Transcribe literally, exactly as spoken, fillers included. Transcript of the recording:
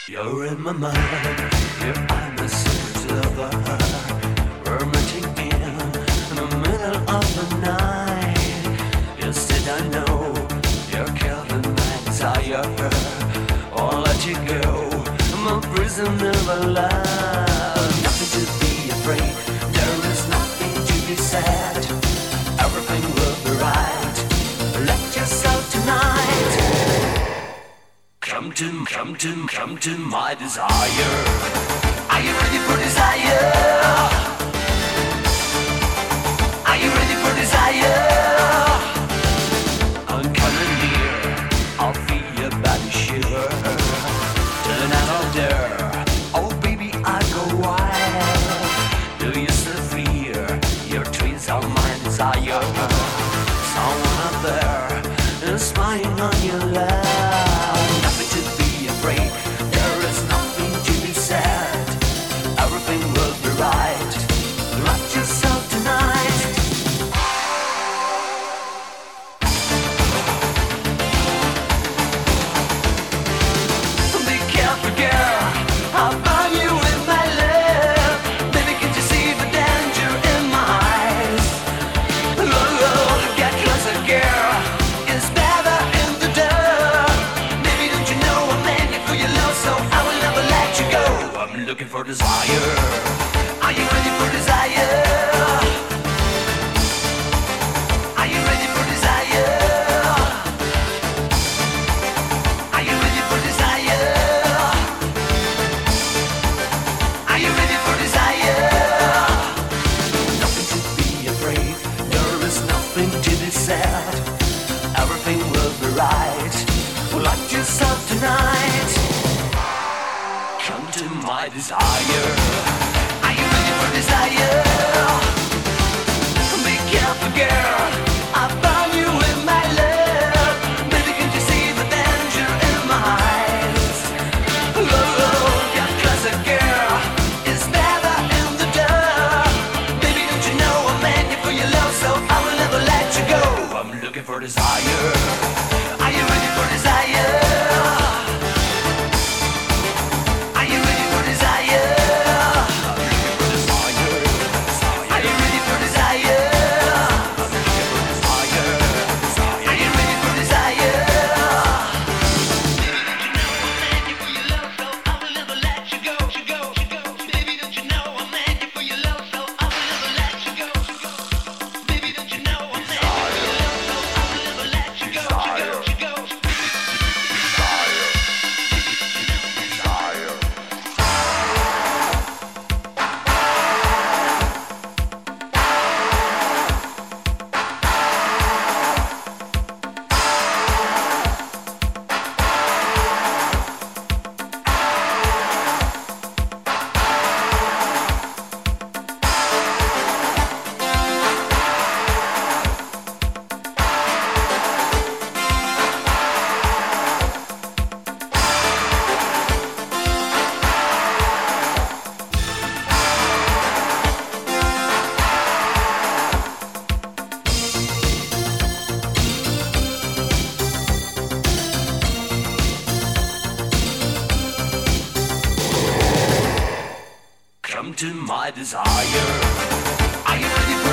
You're in my mind, yeah, I'm a secret lover. We're meeting in the middle of the night. Instead I know you're killing my desire. I'll let you go, I'm a prisoner of love. Nothing to be afraid, there is nothing to be sad. Everything will be right, let yourself tonight. Come to, come to, come to my desire. Are you ready for desire? Are you ready for desire? I'm coming near, I'll feel your body shiver. Turn out out there, oh baby I go wild. Do you still fear your twins are my desire? Someone out there is spying on your love. There is nothing to be said. Everything will be right. Let yourself tonight. Be careful, girl. I'll burn you with my love. Baby, can't you see the danger in my eyes? Oh, oh, get closer, girl. It's better in the dark. Baby, don't you know I'm meant for your love, so I will never let you go. I'm looking for desire. Are you ready for desire? Are you ready for desire? Are you ready for desire? Are you ready for desire? Nothing to be afraid, there is nothing to be sad. Everything will be right. Let yourself tonight. Come to my desire. Are you ready for desire? Be careful, girl. I'll burn you with my love. Baby, can't you see the danger in my eyes? Oh, oh, get closer, girl. It's better in the dark. Baby, don't you know I'm meant for your love, so I will never let you go. I'm looking for desire. Are you ready for desire? Are you ready for desire? Are you ready for desire? Are you ready for desire? Baby, don't you know I'm meant for your love, so I will never let you go. Baby, don't you know I'm meant for your love, so I will never let you go. Baby, don't you know I'm meant for your love, so I will never let you go. Come to my desire. Are you ready for